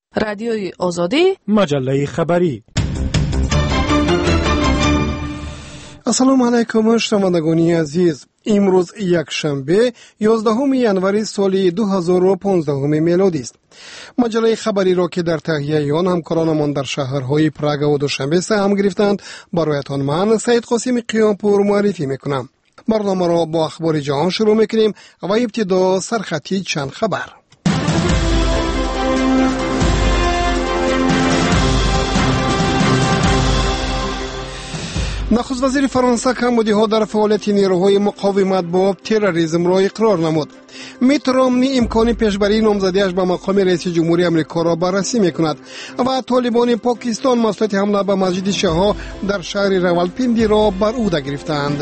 رادیوی آزادی، مجله خبری. السلام علیکم شنوندگان عزیز. امروز یک شنبه 11 ینوری سال 2015 میلادی است. مجله خبری را که در تهیه آن همکارانمان در شهرهای پراگ و دوشنبه سهم گرفتند برایتان من سید قاسم قیامپور معرفی میکنم. برنامه را با اخبار جهان شروع میکنیم و ابتدا سرخطی چند خبر. نخست وزیر فرانسه کمبودی‌ها در فعالیت نیروهای مقاومت با تروریسم را اقرار نمود. میت رامنی امکان پیشبری نامزدیش به مقام رئیس جمهوری آمریکا را بررسی میکند و طالبان پاکستان مسئولیت حمله به مسجد شیعه در شهر راولپیندی را بر عهده گرفتند.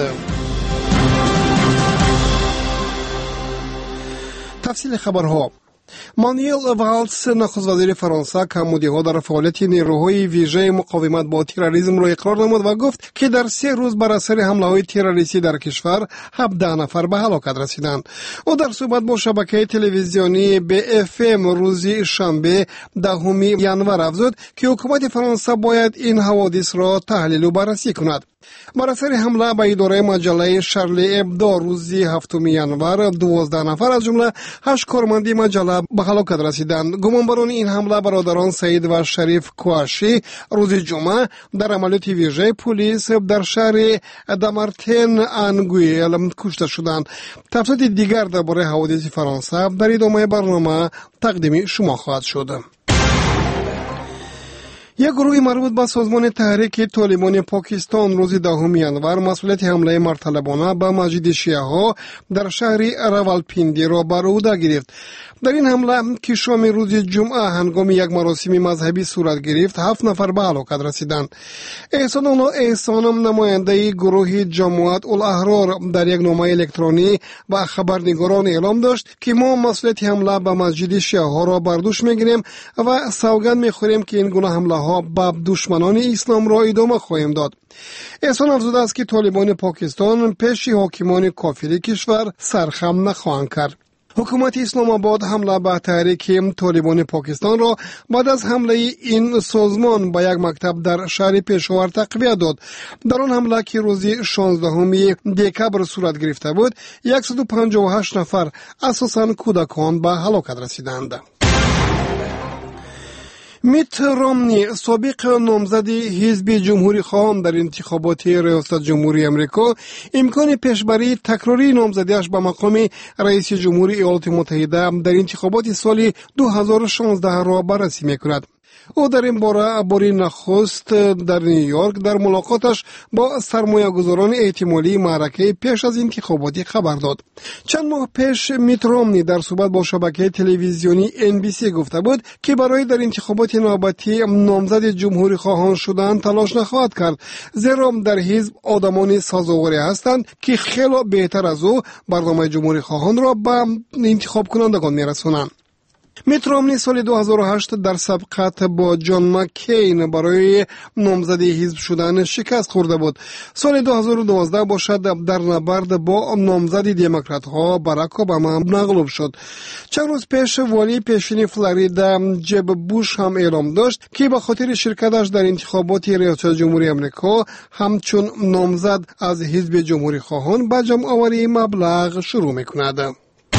تفصیل خبرها. مانوئل والز نخست وزیر فرانسه کمبودی‌ها در فعالیت نیروهای ویژه مقاومت با تروریسم را اقرار نمود و گفت که در 3 روز بر اثر حمله‌های تروریستی در کشور 17 نفر به هلاکت رسیدند. او در صحبت با شبکه تلویزیونی BFM روز شنبه 10 ینور افزود که حکومت فرانسه باید این حوادث را تحلیل و بررسی کند. بر اثر حمله به اداره مجله شارلی ابدو روز 7 ینور 12 نفر از جمله 8 کارمند مجله به هلاکت رسیدند. گمانبران این حمله برادران سعید و شریف کواشی روز جمعه در عملیات ویژه پلیس در شهر دامارتین انگویل کشته شدند. تفصیلات دیگر درباره حوادث فرانسه در ادامه برنامه تقدیم شما خواهد شد. یک گروه مربوط به سازمان تحریک طالبان پاکستان روز 10 ینور مسئولیت حمله مرتلبانه به مسجد شیعه در شهر راولپیندی را بر عهده گرفت. در این حمله که شام روز جمعه هنگام یک مراسم مذهبی صورت گرفت 7 نفر به هلاکت رسیدند. احسان الله احسانم نماینده گروه جماعت الاحرار در یک نامه الکترونی و خبرنگاران اعلام داشت که ما مسئولیت حمله به مسجد شیعه را بر دوش میگیریم و سوگند میخوریم که این گونه حمله ها به دشمنان اسلام را ادامه خواهیم داد. احسان افزوده است که طالبان پاکستان پیش حاکمان کافر کشور سرخم نخواهند کرد. حکومت اسلام آباد حمله به تحریک طالبان پاکستان را بعد از حمله این سازمان به یک مکتب در شهر پشاور تقویت داد. در آن حمله که روز 16 دکبر صورت گرفته بود 158 نفر اساساً کودکان به هلاکت رسیدند. میت رامنی سابق نامزد حزب جمهوری خواهان در انتخابات ریاست جمهوری آمریکا امکان پیشبری تکراری نامزدیش به مقام رئیس جمهوری ایالات متحده در انتخابات سال 2016 را بررسی میکند. او در این باره نخست در نیویورک در ملاقاتش با سرمایه‌گذاران احتمالی معرکه پیش از انتخابات خبر داد. چند ماه پیش میت رامنی در صحبت با شبکه تلویزیونی NBC گفته بود که برای در انتخابات نوبتی نامزد جمهوری خواهان شدن تلاش نخواهد کرد، زیرا در حزب آدمان سازواری هستند که خیلی بهتر از او برنامه جمهوری خواهان را به انتخاب کنندگان میرسونند. میت رامنی سال 2008 در سبقت با جان مکین برای نامزدی حزب شدن شکست خورده بود. سال 2012 باشد در نبرد با نامزد دموکرات ها باراک اوباما مغلوب شد. چند روز پیش والی پیشین فلوریدا جب بوش هم اعلام داشت که به خاطر شرکتش در انتخابات ریاست جمهوری آمریکا همچون نامزد از حزب جمهوری خواهان به جمع آوری مبلغ شروع میکند.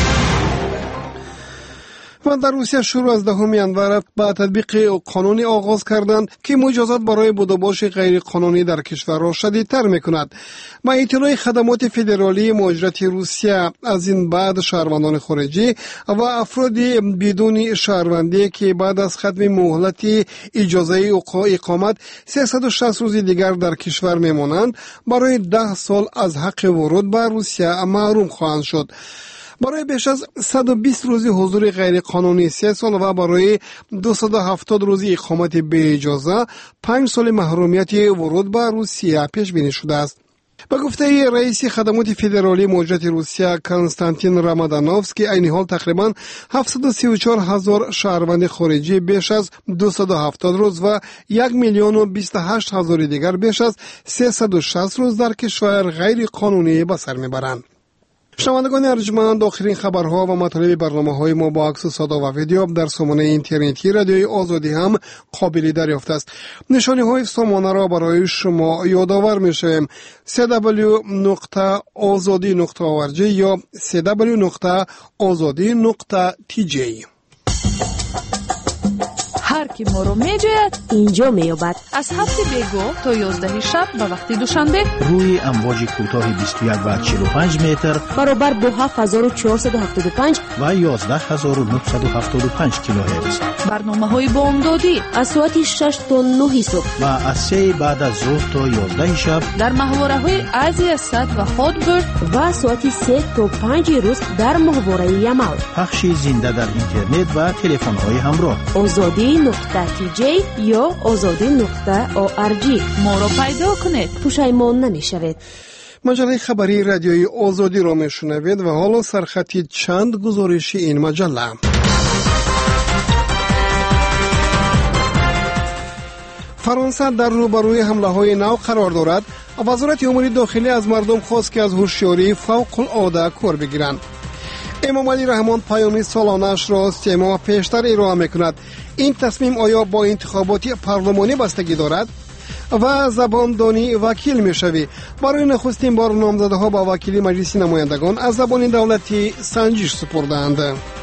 و در روسیه شروع از 10 ینور با تطبیق قانونی آغاز کردند که مجازات برای بود و باش غیر قانونی در کشور را شدیدتر میکند. با اطلاع خدمات فدرالی مهاجرت روسیه از این بعد شهروندان خارجی و افراد بدون شهروندی که بعد از ختم مهلت اجازه اقامت 360 روز دیگر در کشور میمانند برای 10 سال از حق ورود به روسیه محروم خواهند شد. برای بیش از 120 روزی حضور غیر قانونی 3 سال و برای 270 روزی اقامت به اجازه 5 سال محرومیت ورود به روسیه پیش بینی شده است. به گفته رئیس خدمات فدرالی مهاجرت روسیه کنستانتین رامادانوفسکی این حال تقریبا 734,000 شهروند خارجی بیش از 270 روز و 1,028,000 دیگر بیش از 360 روز در کشور غیر قانونی به سر میبرند. شنوندگان ارجمند، آخرین خبرها و مطالب برنامه‌های ما با عکس و صدا و ویدیو در سامانه اینترنتی رادیوی آزادی هم قابل دریافت است. نشانی‌های سامانه را برای شما یادآور می‌شویم: www.azadi.org یا www.azadi.tj. هر کی ما رو میجوید اینجا میابد. از 7 بیگو تا 11 شب به وقت دوشنبه روی امواج کوتاه 21 و 45 متر برابر با 7475 و 11975 کیلوهرتز. برنامه‌های بامدادی از ساعت 6 تا 9 صبح و از 3 بعد از ظهر تا 11 شب در محوره‌های ازی اسد و هادبرد و ساعت 3 تا 5 روز در محوره یمال. پخش زنده در اینترنت و تلفن‌های همراه. azadi.tj یا azadi.org. ما رو پیدا کنید، پشیمان نمیشوید. مجله خبری رادیوی آزادی را میشنوید و حالا سرخطی چند گزارش این مجله. فرانسه در روبروی حمله‌های نو قرار دارد. وزارت امور داخلی از مردم خواست که از هوشیاری فوق العاده کار بگیرند. امام علی رحمان پیام سالانه‌اش را 3 ماه پیشتر ارائه می‌کند. این تصمیم آیا با انتخابات پارلمانی بستگی دارد؟ و زباندانی وکیل می‌شوی. برای نخستین بار نامزدها با وکیلی مجلس نمایندگان از زبان دولتی سنجش سپردند.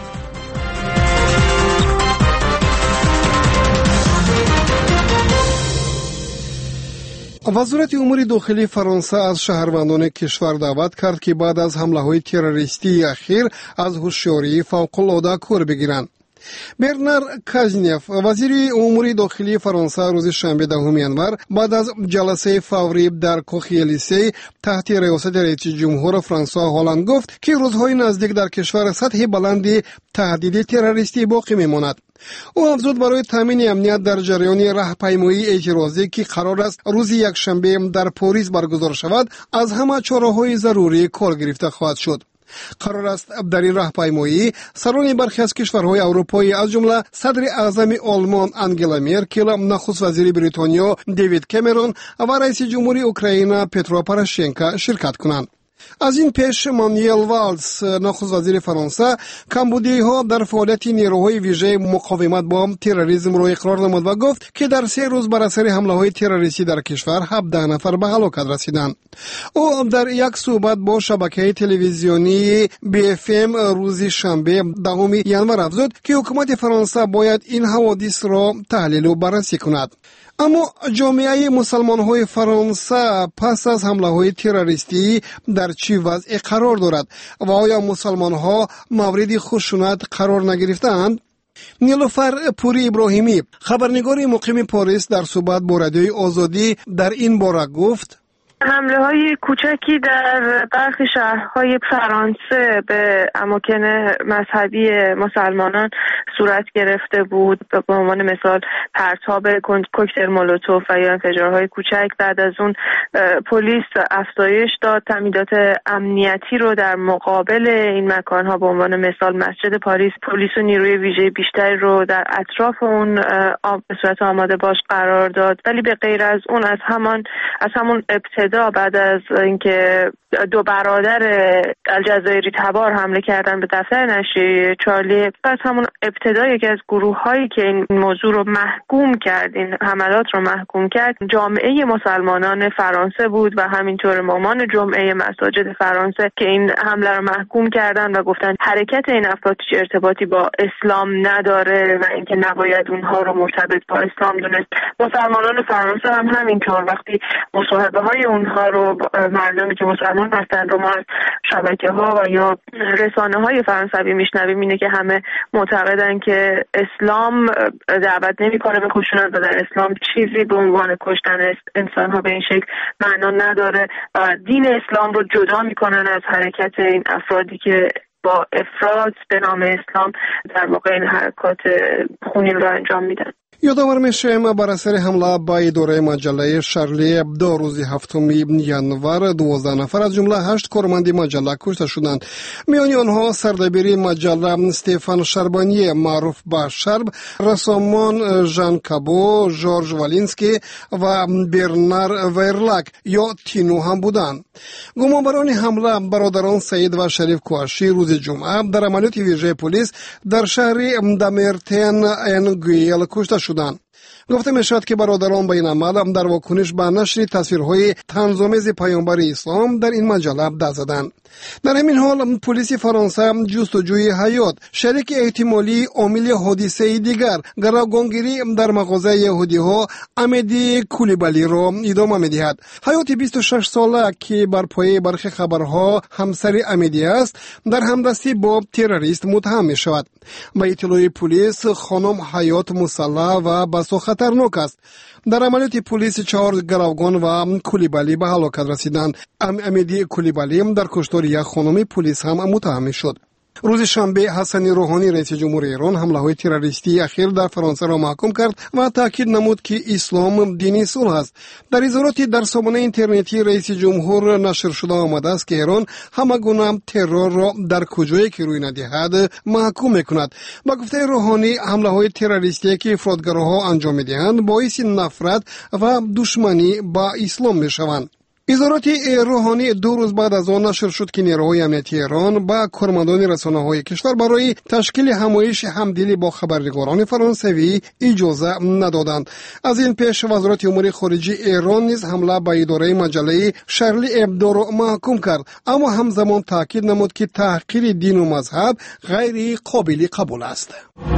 وزارت امور داخلی فرانسه از شهروندان کشور دعوت کرد که بعد از حمله‌های تروریستی اخیر از هوشیاری فوق‌العاده کار بگیرند. برنار کازنیف، وزیر امور داخلی فرانسه، روز شنبه 10 ژانویه بعد از جلسه فوری در کاخ الیسه تحت ریاست رئیس جمهور فرانسوا هالند گفت که روزهای نزدیک در کشور سطح بلندی تهدید تروریستی باقی میماند. او افزود برای تامین امنیت در جریان راهپیمایی اعتراضی که قرار است روز یکشنبه در پاریس برگزار شود، از همه چاره‌های ضروری کار گرفته خواهد شد. قرار است در این راهپیمایی سران برخی از کشورهای اروپایی از جمله صدر اعظم آلمان انگلا مرکل، نخست وزیر بریتانیا دیوید کامرون و رئیس جمهوری اوکراین پترو پروشنکو شرکت کنند. از این پیش مانوئل والز، نخست وزیر فرانسه، کمبودی‌ها در فعالیت نیروهای ویژه مقاومت با تروریسم را اقرار نمود و گفت که در 3 روز بر اثر حمله‌های تروریستی در کشور 17 نفر به هلاکت رسیدند. او در یک صحبت با شبکه تلویزیونی BFM روز شنبه 10 ژانویه افزود که حکومت فرانسه باید این حوادث را تحلیل و بررسی کند. اما جامعه مسلمان‌های فرانسه پس از حمله‌های تروریستی در چه وضع قرار دارد و آیا مسلمان‌ها مورد خشونت قرار نگرفتند؟ نیلوفر پوری ابراهیمی، خبرنگار مقیم پاریس، در صحبت با رادیوی آزادی در این باره گفت: حمله‌های کوچکی در برخی شهرهای فرانسه به اماکن مذهبی مسلمانان صورت گرفته بود. به عنوان مثال پرتاب کوکتل مولوتوف و یا انفجارهای کوچک. بعد از اون پلیس افزایش داد تامینات امنیتی رو در مقابل این مکانها. به عنوان مثال مسجد پاریس، پلیس و نیروی ویژه بیشتری رو در اطراف اون به صورت آماده باش قرار داد. ولی به غیر از اون از همون ابتدا بعد از اینکه 2 برادر الجزایری تبار حمله کردن به دفتر نشریه چارلی، از همون ابتدا یکی از گروه‌هایی که این موضوع رو محکوم کرد، این حملات رو محکوم کرد، جامعه مسلمانان فرانسه بود و همینطور امامان جمعه مساجد فرانسه که این حمله رو محکوم کردن و گفتن حرکت این افراد هیچ ارتباطی با اسلام نداره و اینکه نباید اونها رو مرتبط با اسلام دونست. مسلمانان فرانسه هم همینطور وقتی مصاحبه‌های اونها رو مردمی که مسلمان هستن رو ما از شبکه‌ها و یا رسانه‌های فرانسوی میشنویم اینه که همه معتقدن که اسلام دعوت نمی‌کنه به خشونت و در اسلام چیزی به عنوان کشتن انسان‌ها به این شکل معنا نداره و دین اسلام رو جدا می‌کنن از حرکت این افرادی که با افراد به نام اسلام در واقع این حرکات خونین رو انجام میدن. یادآور میشیم بر اثر حمله به اداره مجله شارلی ابدو روز 7 ینور 12 نفر از جمله 8 کارمند مجله کشته شدند. میان آنها سردبیر مجله استفان شربانی معروف به شرب، رسامان ژان کابو، جورج والینسکی و برنار ویرلاک یا تینو هم بودند. گمانبران حمله برادران سعید و شریف کواشی روز جمعه در عملیات ویژه پلیس در شهر دامرتن انگویل کشته شدند. گفته می شود که برادران به این عمل در واکنش به نشر تصویرهای طنزآمیز پیامبر اسلام در این مجله دست زدند. در همین حال پلیس فرانسه جستجوی حیات شریک احتمالی عامل حادثه دیگر گروگانگیری در مغازه یهودی ها امیدی کولیبالی را ادامه می دهد. حیات 26 ساله که بر پایه برخی خبرها همسر امیدی است در همدستی با تروریست متهم می شود. با اطلاع پلیس خانم حیات مسلح و بسا خطرناک است. در عملیات پلیس 4 گروگان و کولیبالی به هلاکت رسیدند. امیدی کولیبالی در کشتار یک خانم پلیس هم متهم شد. روز شنبه حسن روحانی رئیس جمهور ایران حمله‌های تروریستی اخیر در فرانسه را محکوم کرد و تاکید نمود که اسلام دین صلح است. در اظهاراتی در سامانه اینترنتی رئیس جمهور نشر شده آمده است که ایران همه گونه ترور را در کجایی که روی ندهد محکوم می‌کند. با گفته روحانی حمله‌های تروریستی که افراطگراها انجام می‌دهند باعث نفرت و دشمنی با اسلام می‌شوند. اظهارات روحانی 2 روز بعد از آن نشر شد که نیروهای امنیتی ایران با کارمندان رسانه‌های کشور برای تشکیل همایش همدلی با خبرنگاران فرانسوی اجازه ندادند. از این پیش وزارت امور خارجه ایران نیز حمله به اداره مجله شارلی ابدو را محکوم کرد، اما همزمان تاکید نمود که تحقیر دین و مذهب غیر قابل قبول است.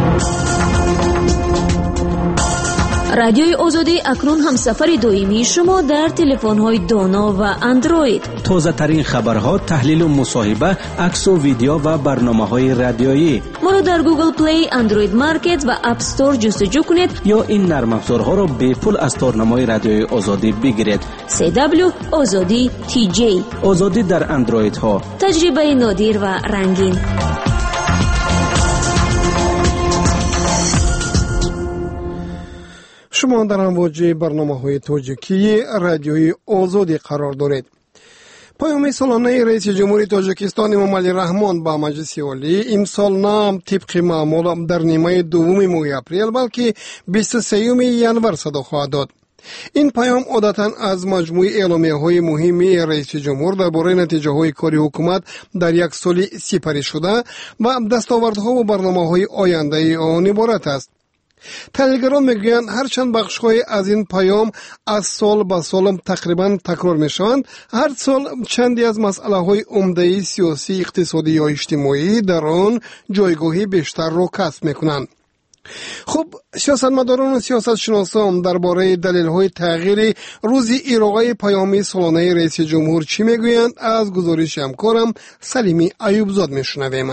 رادیوی آزادی اکنون هم سفر دائمی شما در تلفن‌های دانا و اندروید. تازه ترین خبرها، تحلیل و مصاحبه، عکس و ویدیو و برنامه‌های رادیویی. ما را در گوگل پلی، اندروید مارکت و اپ استور جستجو کنید یا این نرم افزارها را به پول از تارنمای رادیوی آزادی بگیرید. CW آزادی TJ. آزادی در اندروید ها. تجربه نادر و رنگین. شما در امواج برنامه‌های تاجیکی رادیوی آزادی قرار دارید. پیام سالانه رئیس جمهوری تاجیکستان امام علی رحمان با مجلس عالی امسال نه طبق معمول در نیمه دوم ماه اپریل بلکه 23 ینور صادر خواهد داد. این پیام عادتاً از مجموعه اعلامیه‌های مهم رئیس جمهور درباره نتیجه‌های کار حکومت در یک سال سپری شده و دستاوردها و برنامه‌های آینده آن عبارت است. تحلیلگران میگویند هرچند بخش‌های از این پیام از سال به سال تقریباً تکرار میشوند، هر سال چندی از مسئله‌های عمده سیاسی، اقتصادی یا اجتماعی در آن جایگاهی بیشتر را کسب میکنند. خب سیاستمداران و سیاستشناسان درباره دلایل تغییر روز ارائه پیام سالانه رئیس جمهور چی میگویند؟ از گزارش همکارم سلیمی ایوبزاد میشنویم.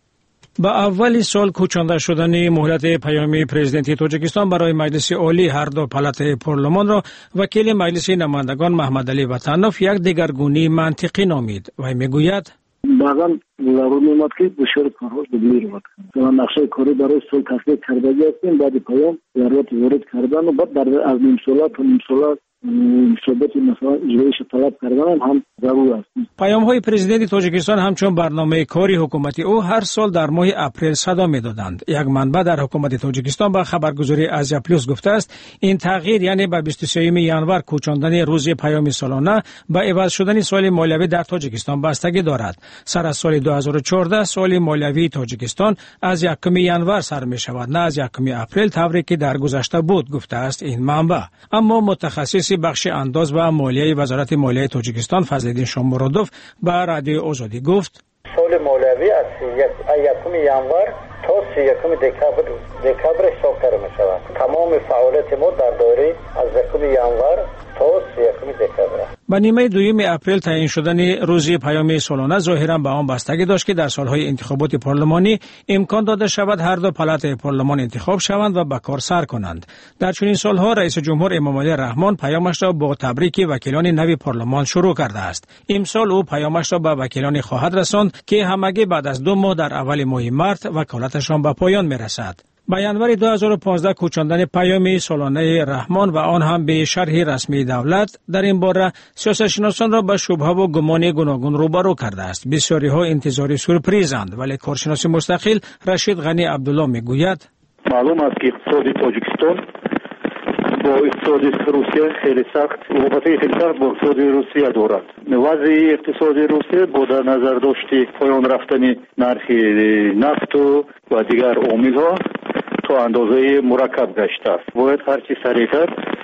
با اول سال کوچانده شدن مهلت پیامی پرزیدنت تاجیکستان برای مجلس عالی هر دو پالات پارلمان را وکیل مجلس نمایندگان محمد علی وطنوف یک دگرگونی منطقی نامید و میگوید بعضا ضرور می‌آمد که دشوار کارها بدلی رو کنند. نقشه کاری برای سال تصویب کرده هستیم، بعد پیام ضرورت وارد کردن و بعد از نیم ساله تا نیم ساله ثابت مثلا اجرایش طلب کردن هم ضرور است. پیام‌های پرزیدنت تاجیکستان همچون برنامه کاری حکومتی او هر سال در ماه اپریل صدا می‌دادند. یک منبع در حکومت تاجیکستان با خبرگزاری آزیا پلوس گفته است این تغییر یعنی به 23 ینور کوچاندن روز پیام سالانه با عوض شدن سال مالیوی در تاجیکستان بستگی دارد. سر از سال 2014 سال مالیوی تاجیکستان از 1 ینور سر می‌شود، نه از 1 اپریل طوری که در گذشته بود، گفته است این منبع. اما متخصص بخش انداز و مالیه وزارت مالیه تاجیکستان فضل‌الدین شامورودوف به رادیو آزادی گفت سال مالیوی از 1 ینور تا 31 دکبر حساب کرده می شود. تمام فعالیت ما در دوره از 1 ینور تا 31 دکبر. با نیمه دوم اپریل تعیین شدن روز پیام سالانه ظاهراً به آن بستگی داشت که در سالهای انتخابات پارلمانی امکان داده شود هر دو پالات پارلمان انتخاب شوند و به کار سر کنند. در چنین سالها رئیس جمهور امام علی رحمان پیامش را با تبریک وکیلان نوی پارلمان شروع کرده است. امسال او پیامش را به وکیلان خواهد رساند که همگی بعد از 2 ماه در اول ماه مارس وکالتشان به پایان میرسد. با ینوری 2015 کوچاندن پیام سالانه رحمان و آن هم به شرح رسمی دولت در این باره سیاستشناسان را به شبهه و گمان گوناگون روبرو کرده است. بسیاری ها انتظاری سورپریزند، ولی کارشناس مستقل رشید غنی عبدالله میگوید معلوم است که اقتصاد تاجیکستان با اقتصاد روسیه خیلی سخت رابطه خیلی سخت با اقتصاد روسیه دارد. وضع اقتصاد روسیه با در نظر داشتی پایان رفتن نرخ نفت و دیگر عامل‌ها تا اندازه مرکب گشته است. باید هرچی سریعتر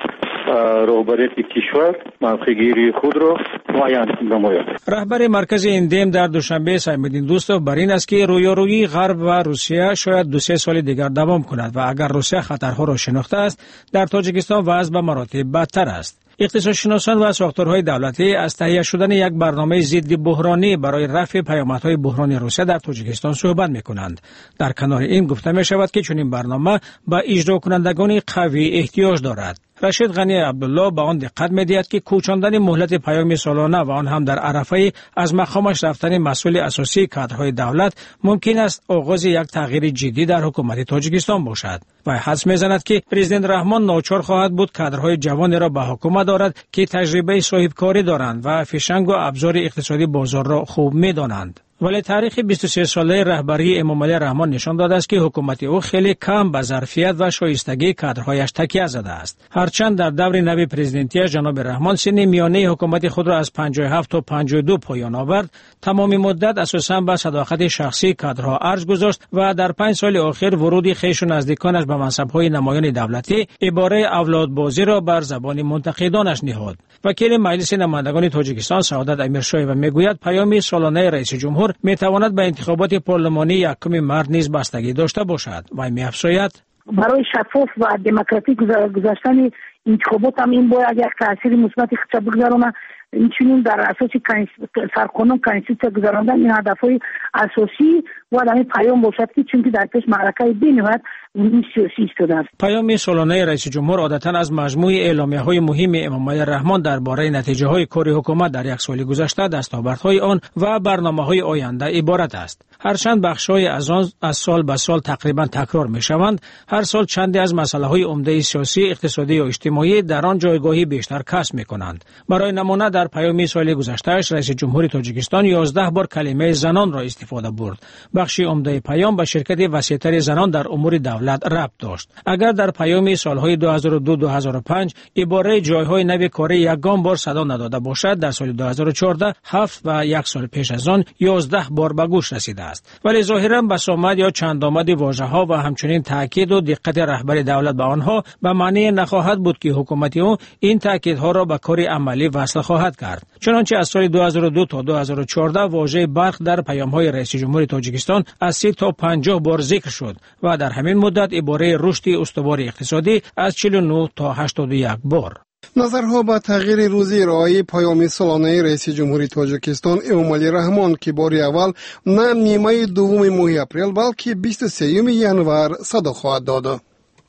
رهبریت کشور موقع‌گیری خود را معین نماید. رهبر مرکز اندیم در دوشنبه سیم‌الدین دوستوف بر این است که رویارویی غرب و روسیه شاید 2-3 سال دیگر دوام کند و اگر روسیه خطرها را شناخته است در تاجیکستان وضع به مراتب بدتر است. اقتصادشناسان و ساختارهای دولتی از تهیه شدن یک برنامه ضد بحرانی برای رفع پیامدهای بحران روسیه در تاجیکستان صحبت می‌کنند. در کنار این گفته می‌شود که چنین برنامه به اجرا کنندگان قوی احتیاج دارد. رشید غنی عبدالله به آن دقت می‌دهد که کوچاندن مهلت پیام سالانه و آن هم در عرفه از مقامش رفتن مسئول اساسی کادرهای دولت ممکن است آغاز یک تغییر جدی در حکومت تاجیکستان باشد. و حدس می‌زند که پرزیدنت رحمان ناچار خواهد بود کادرهای جوان را به حکومت دارد که تجربه صاحبکاری دارند و فشنگ و ابزار اقتصادی بازار را خوب می‌دانند. ولی تاریخ 23 ساله رهبری امامعلی رحمان نشان داده است که حکومت او خیلی کم به ظرفیت و شایستگی کادرهایش تکیه زده است. هرچند در دور نوی پرزیدنتی جناب رحمان سن میانه حکومت خود را از 57 تا 52 پایان آورد، تمام مدت اساساً به صداقت شخصی کادرها ارج گذاشت و در 5 سال اخیر ورود خویش و نزدیکانش به منصب‌های نمایان دولتی عباره اولادبازی را بر زبان منتقدانش نهاد. وکیل مجلس نمایندگان تاجیکستان سعادت امیرشاییوه میگوید پیام سالانه رئیس جمهور میتواند به انتخابات پارلمانی 1 مارس نیز بستگی داشته باشد و می‌افزاید برای شفاف و دموکراتیک گذاشتن انتخابات هم این باید یک تاثیر مثبت خود بگذارونه. اینچنین در اساس سرقانون کانستیتوسیون گذراندن این هدفهای اساسی و در پیام باشد که چون در پیش معرکه بین‌المللی این سیاسی ایستاده است. پیام سالانه رئیس جمهور عادتا از مجموعه اعلامیه‌های مهم امامعلی رحمان درباره نتیجه‌های کار حکومت در یک سال گذشته، دستاوردهای آن و برنامه‌های آینده عبارت است. هرچند بخش‌های از آن از سال به سال تقریبا تکرار می‌شوند، هر سال چندی از مسائل‌های عمده سیاسی، اقتصادی و اجتماعی در آن جایگاهی بیشتر کسب می‌کنند. برای نمونه در پیام سال گذشته‌اش رئیس جمهوری تاجیکستان 11 بار کلمه زنان را استفاده برد. بخشی عمده پیام به شرکت وسیع‌تر زنان در امور دولت ربط داشت. اگر در پیام سال‌های 2002-2005 عباره جای‌های نو کاری یگان بار صدا نداده باشد، در سال 2014 7 و یک سال پیش از آن 11 بار به گوش رسیده است. ولی ظاهراً بسامد یا چندآمد واژه‌ها و همچنین تاکید و دقت رهبر دولت به آنها به معنی نخواهد بود که حکومت او این تاکیدها را به کار عملی وصل خواهد کرد. چنانچه از سال 2002 تا 2014 واژه برق در پیام‌های رئیس جمهوری تاجیکستان از 30 تا 50 بار ذکر شد و در همین مدت عباره رشد استوار اقتصادی از 49 تا 81 بار. نظرها به تغییر روزی ارائه پیام سالانه رئیس جمهوری تاجیکستان امامعلی رحمان که بار اول نه نیمه دوم ماه اپریل بلکه 23 ینور صدا خواهد داد.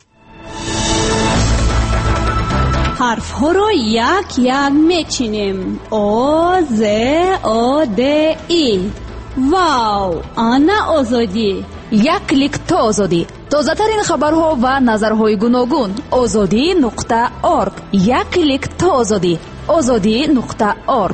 حرف ها را یک یک میچینیم. او ز او د ای. واو، آنا آزادی. یک کلیک تا آزادی. تازه ترین خبرها و نظرهای گوناگون. azadi.org. یک کلیک تا آزادی. azadi.org.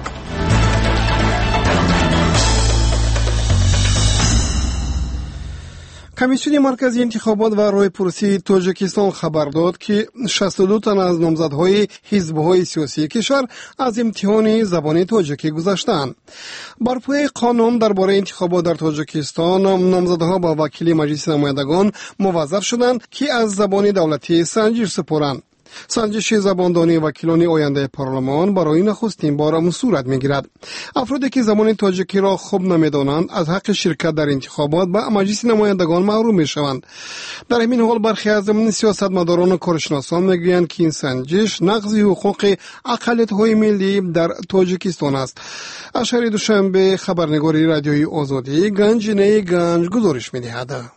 کمیسیون مرکزی انتخابات و راهپرسی تاجیکستان خبر داد که 62 تن از نامزدهای حزب‌های سیاسی کشور از امتحان زبان تاجیکی گذشتند. بر پایه قانون درباره انتخابات در تاجیکستان نامزدها با وکیل مجلس نمایندگان موظف شدند که از زبان دولتی سنجش سپارند. سنجش زباندانی وکیلان آینده پارلمان برای نخستین بار صورت می‌گیرد. افرادی که زبان تاجیکی را خوب نمی‌دانند از حق شرکت در انتخابات به مجلس نمایندگان محروم می‌شوند. در همین حال برخی از سیاستمداران و کارشناسان می‌گویند که این سنجش نقض حقوق اقلیت‌های ملی در تاجیکستان است. اشاری دوشنبه خبرنگاری رادیوی آزادی گنج گزارش می‌دهد.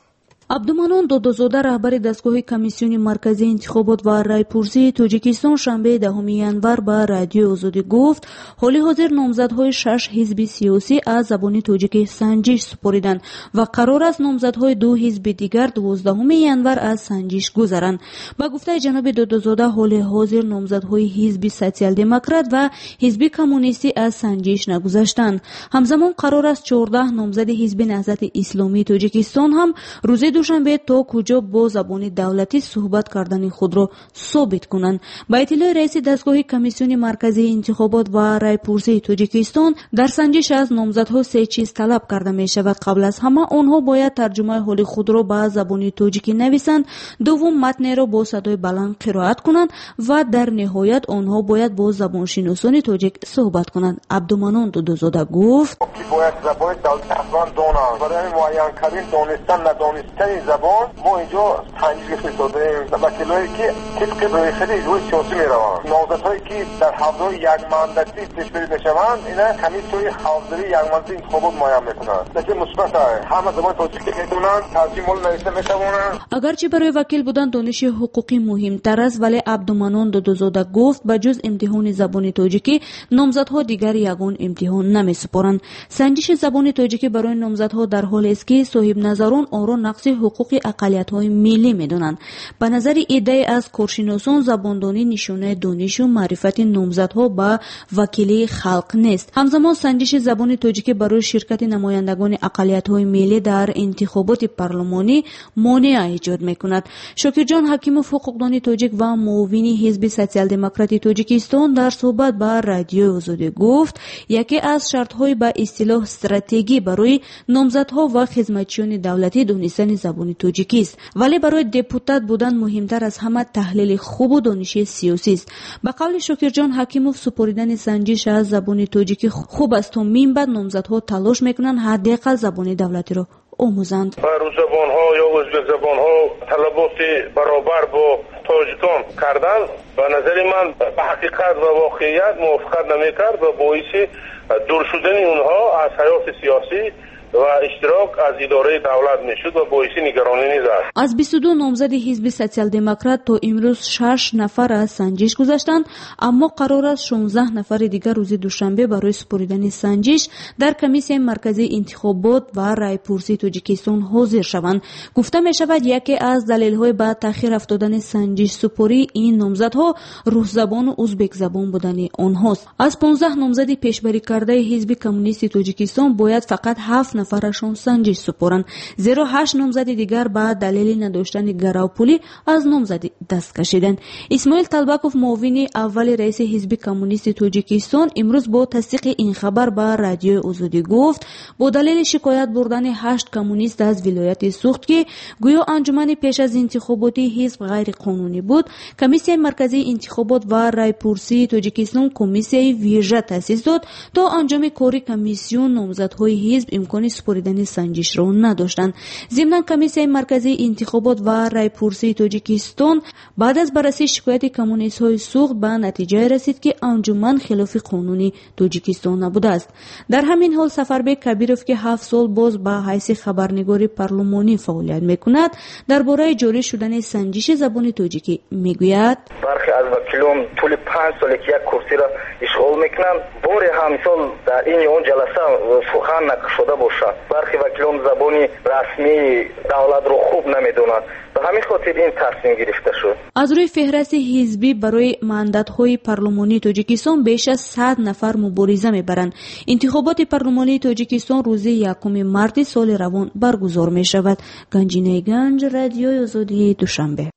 عبدالمنان دودوزاده رهبر دستگاه کمیسیون مرکزی انتخابات و رایپرسی تاجیکستان شنبه 10 ینور به رادیو آزادی گفت حال حاضر نامزدهای 6 حزب سیاسی از زبان تاجیکی سنجش سپردند و قرار است نامزدهای 2 حزب دیگر 12 ینور از سنجش گذرند. با گفته جناب دودوزاده حال حاضر نامزدهای حزب سوسیال دموکرات و حزب کمونیستی از سنجش نگذشتند. همزمان قرار است 14 نامزد حزب نهضت اسلامی تاجیکستان هم روز دوشنبه تا کجا با زبان دولتی صحبت کردن خود را ثابت کنند. با اطلاع رئیس دستگاه کمیسیون مرکزی انتخابات و رایپرسی تاجیکستان در سنجش از نامزدها 3 چیز طلب کرده می شود. قبل از همه آنها باید ترجمه حال خود را به زبان تاجیکی نویسند، دوم متن را با صدای بلند قرائت کنند و در نهایت آنها باید با زبان شناسان تاجیک صحبت کنند. عبدالمنان دودوزاده گفت باید زبان دولت افغان دانند. برای معین کردن دانستن ندانستن زبان ما اینجا تنجیل فرستادیم وکیلایی که طبق رویخد اجرای سیاسی میروند. نامزدهایی که در حوزه یک مندتی پیشبری میشوند اینا کمیسیون حوزه یک مندتی انتخابات معین میکنند. نتیجه مثبت است. همه زبان تاجیکی میدونند، ترجمه مول نوشته میتوانند. اگرچه برای وکیل بودن دانش حقوقی مهمتر است، ولی عبدالمنان دودوزاده گفت بجز امتحان زبان تاجیکی نامزدها دیگر یگان امتحان نمیسپارند. سنجش زبان تاجیکی برای نامزدها در حال است که صاحب نظران آن را نقض حقوق اقلیت‌های ملی می‌دانند. به نظر ایده از کارشناسان زباندانی نشانه دانش و معرفت نامزدها به وکیلی خلق نیست. همزمان سنجش زبان تاجیکی برای شرکت نمایندگان اقلیت‌های ملی در انتخابات پارلمانی مانع ایجاد می‌کند. شاکرجان حکیموف حقوقدان تاجیک و معاون حزب سوسیال دموکراتی تاجیکستان در صحبت با رادیو آزادی گفت یکی از شرط‌های به اصطلاح استراتژی برای نامزدها و خدمتچیان دولتی دانستن زبان تاجیکی است، ولی برای دپوتات بودن مهمتر از همه تحلیل خوب و دانش سیاسی است. به قول شاکرجان حکیموف سپردن سنجش از زبان تاجیکی خوب است تا من بعد نامزدها تلاش میکنند حداقل زبان دولتی را آموزند. روس زبان‌ها یا ازبک زبان‌ها طلبات برابر با تاجیکان کردن به نظر من به حقیقت و واقعیت موافقت نمی‌کرد و باعث دور شدن اونها از حیات سیاسی و اشتراک از اداره دولت میشد و باعث نگرانی نیز است. از 22 نامزد حزب سوسیال دموکرات تا امروز 6 نفر از سنجش گذشتند، اما قرار است 16 نفر دیگر روز دوشنبه برای سپردن سنجش در کمیسیون مرکزی انتخابات و رایپرسی تاجیکستان حاضر شوند. گفته می شود یکی از دلایل به تأخیر افتادن سنجش سپری این نامزدها روس زبان و ازبک زبان بودن آنهاست. از 15 نامزد پیشبری کرده حزب کمونیستی تاجیکستان باید فقط 7 نفرشون سنجش سپرند، زیرا 8 نامزد دیگر به دلیل نداشتن گراوپولی از نامزدی دست کشیدند. اسماعیل طلبکوف معاون اول رئیس حزب کمونیست تاجیکستان امروز با تصدیق این خبر به رادیو آزادی گفت با دلیل شکایت بردن 8 کمونیست از ولایت سوخت که گویا انجمن پیش از انتخاباتی حزب غیر قانونی بود، کمیسیون مرکزی انتخابات و رایپرسی تاجیکستان کمیسیون ویژه تأسیس داد تا انجام کاری کمیسیون نامزدهای حزب امکان سپردن سنجش را نداشتند. ضمن کمیسیون مرکزی انتخابات و رایپرسی تاجیکستان بعد از بررسی شکایت کمونیست های سوخت به نتیجه رسید که انجمن خلاف قانونی تاجیکستان نبوده است. در همین حال سفربک کبیروف که 7 سال باز به حیث خبرنگار پارلمانی فعالیت میکند درباره جاری شدن سنجش زبان تاجیکی میگوید برخی از وکیلان طول 5 سال که یک کرسی را اشغال میکنند باری همسال در این اون جلسه سخن نشده باشد. برخی وکیلان زبانی رسمی دولت را خوب نمیدونند، به همین خاطر این تصمیم گرفته شد. از روی فهرست حزبی برای مندت‌های پارلمانی تاجیکستان بیش از 100 نفر مبارزه میبرند. انتخابات پارلمانی تاجیکستان روز 1 مارس سال روان برگزار میشود. گنجینه گنج، رادیو آزادی، دوشنبه.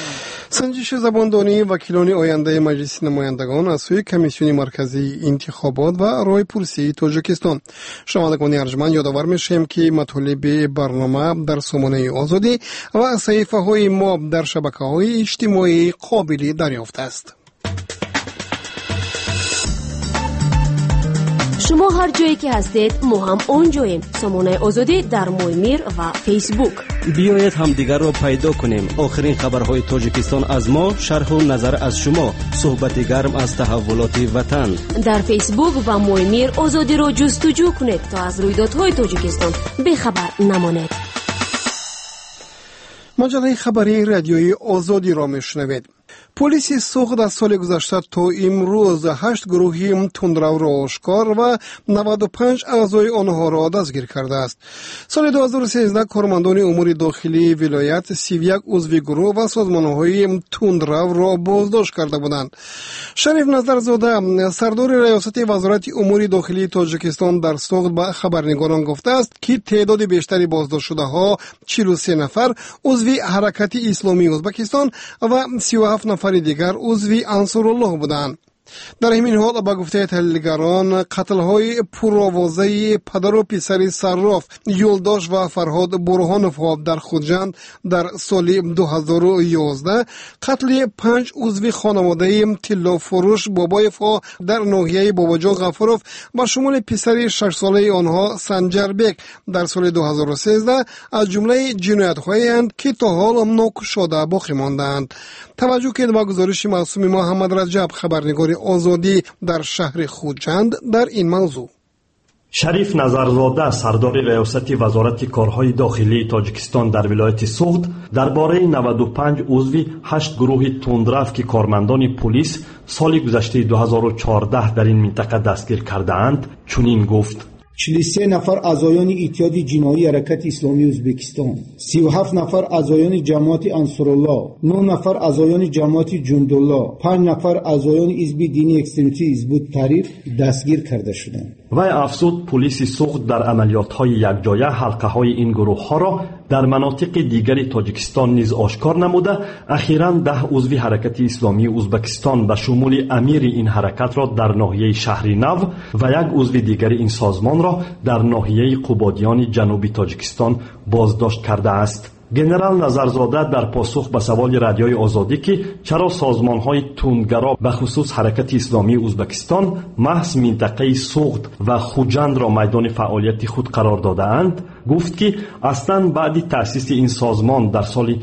سنجش زباندانی وکیلان آینده مجلس نمایندگان از سوی کمیسیون مرکزی انتخابات و رایپرسی تاجیکستان. شنوندگان ارجمند یادآور میشیم که مطالب برنامه در سامانه آزادی و صفحه های ما در شبکه‌های اجتماعی قابل دریافت است. شما هر جایی که هستید ما هم اونجاییم. سامانه آزادی در مویمیر و فیسبوک. بیایید همدیگر را پیدا کنیم. آخرین خبرهای تاجیکستان از ما، شرح و نظر از شما، صحبت گرم از تحولات وطن. در فیسبوک و مویمیر آزادی را جستجو کنید تا از رویدادهای تاجیکستان بخبر نمانید. مجله خبری رادیویی آزادی را میشنوید. پلیس سوخت از سال گذشته تا امروز 8 گروهی تندرو را آشکار و 95 اعضای آنها را دستگیر کرده است. سال 2013 کارمندان امور داخلی ولایت 31 عضو گروه و سازمان‌های تندرو را بازداشت کرده بودند. شریف نظرزاده سردار ریاست وزارت امور داخلی تاجیکستان در سوخت به خبرنگاران گفته است که تعداد بیشتری بازداشت شده ها 43 نفر عضو حرکت اسلامی ازبکستان و 37 نفر دیگر عضو انصارالله بودند. در همین حال با گفته تحلیلگران قتل‌های پرآوازه پدر و پسر صراف یولداش و فرهاد برهانوف در خودجند در سال 2011، قتل 5 عضو خانواده طلا فروش بابایف در ناحیه باباجان غفاروف با شمول پسر 6 ساله آنها سنجربک در سال 2013 از جمله جنایت‌هایی اند که تا حال ناکشاده باقی ماندند. توجه کنید با گزارش معصوم محمد رجب خبرنگار آزادی در شهر خودجند در این موضوع. شریف نظرزاده سردار ریاست وزارت کارهای داخلی تاجیکستان در ولایت سوخت درباره 95 عضو 8 گروه تندرو که کارمندان پلیس سال گذشته 2014 در این منطقه دستگیر کرده اند چنین گفت: 43 نفر اعضایان اتحاد جنایی حرکت اسلامی ازبکستان، 37 نفر اعضایان جماعت انصارالله، 9 نفر اعضایان جماعت جندالله، 5 نفر اعضایان حزب دینی اکستریمیستی حزب التحریر دستگیر کرده شدند. وی افزود پلیس سوخت در عملیات‌های یکجایه حلقه‌های این گروه‌ها را در مناطق دیگری تاجیکستان نیز آشکار نموده اخیراً 10 عضو حرکت اسلامی ازبکستان به شمول امیر این حرکت را در ناحیه شهر نو و 1 عضو دیگر این سازمان را در ناحیه قبادیان جنوبی تاجیکستان بازداشت کرده است. گنرال نظرزاده در پاسخ به سوال رادیوی آزادی که چرا سازمان‌های تندگرا به خصوص حرکت اسلامی ازبکستان محض منطقه سوخت و خوجند را میدان فعالیت خود قرار داده‌اند، گفت که اصلاً بعد تأسیس این سازمان در سال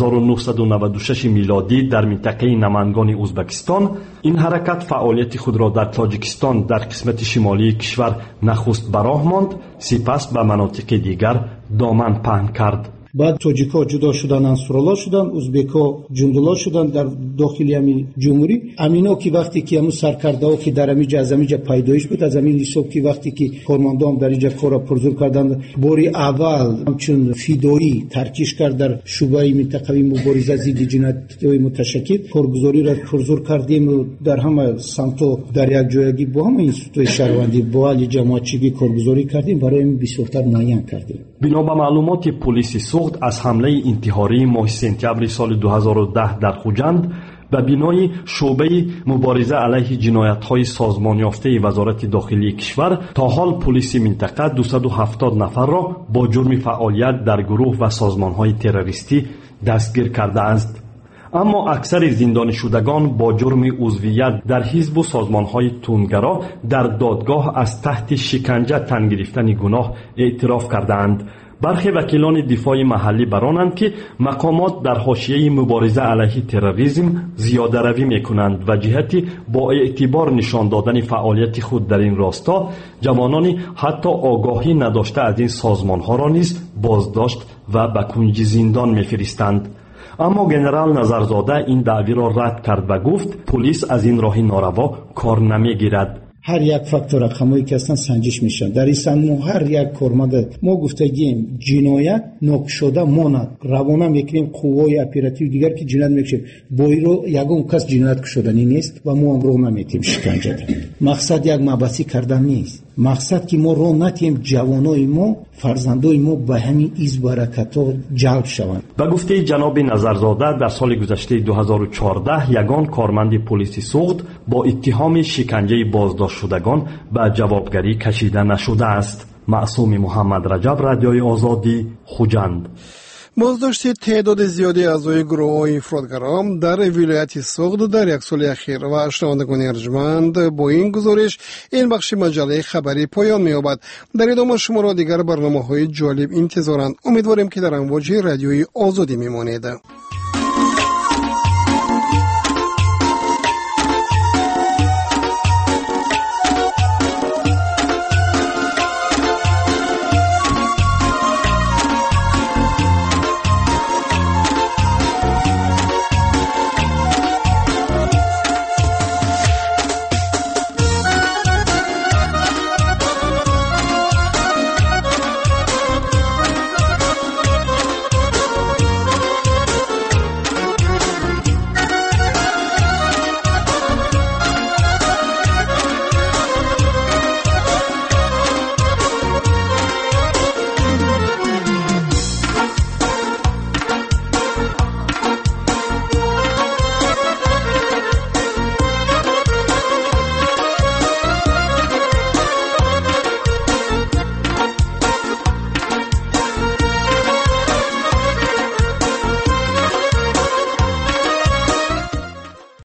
1996 میلادی در منطقه نمنگان ازبکستان این حرکت فعالیت خود را در تاجیکستان در قسمت شمالی کشور نخست براه ماند، سپس به مناطق دیگر دامن پهن کرد. بعد توجیکا جدا شدن، انصارالله شدن، ازبکا جندالله شدن در داخلی همی جمهوری. امینا که وقتی که همون سرکرده ها که در همیجا از همیجا پیدایش بود، از همین حساب که وقتی که کارمندان در اینجا کارا پرزور کردن، باری اول همچون فیدایی ترکیش کرد در شعبه منطقوی مبارزه ضد جنایت‌های متشکل کارگزاری را پرزور کردیم و در همه سمت در یک جایگی با همه اینستیتوی شهروندی با علی جماعتچی کارگزاری کردیم، برای این بسیارتر معین کردیم. بنا به معلومات پلیس از حمله انتحاری ماه سپتامبر سال 2010 در خوجند به بنای شعبه مبارزه علیه جنایت‌های سازمان یافته وزارت داخلی کشور تا حال پلیس منطقه 270 نفر را با جرم فعالیت در گروه و سازمان‌های تروریستی دستگیر کرده است. اما اکثر زندانی شدگان با جرم عضویت در حزب و سازمان‌های تندگرا در دادگاه از تحت شکنجه تن گرفتن گناه اعتراف کردند. برخی وکیلان دفاع محلی برانند که مقامات در حاشیه مبارزه علیه تروریسم زیاده روی میکنند و جهتی با اعتبار نشان دادن فعالیت خود در این راستا جوانانی حتی آگاهی نداشته از این سازمانها را نیز بازداشت و به کنج زندان میفرستند. اما گنرال نظرزاده این دعوی را رد کرد و گفت پلیس از این راه ناروا کار نمیگیرد. هر یک فاکتور رقمایی که هستن سنجش میشن. در این سن هر یک کارمند ما گفتگیم جنایت ناکشاده ماند، روانه میکنیم قوای اپراتیو دیگر که جنایت میکنیم با این رو یگان کس جنایت کشادنی نیست و ما هم رو نمیتیم شکنجه دهیم. مقصد یک مباحثی کردن نیست، مقصد که ما رو نتیم جوانای ما فرزندای ما به همین حزب و حرکت‌ها جلب شوند. به گفته جناب نظرزاده در سال گذشته 2014 یگان کارمند پلیس سوخت با اتهام شکنجه بازداشت شدگان به جوابگری کشیده نشده است. معصوم محمد رجب، رادیوی آزادی، خوجند. بازداشت تعداد زیادی اعضای گروه‌های افراطگرا در ولایت سوخت در یک سال اخیر و شنوندگان ارجمند با این گزارش این بخش مجله خبری پایان می‌یابد. در ادامه شما را دیگر برنامه‌های جالب انتظارند. امیدواریم که در امواج رادیوی آزادی میمانید.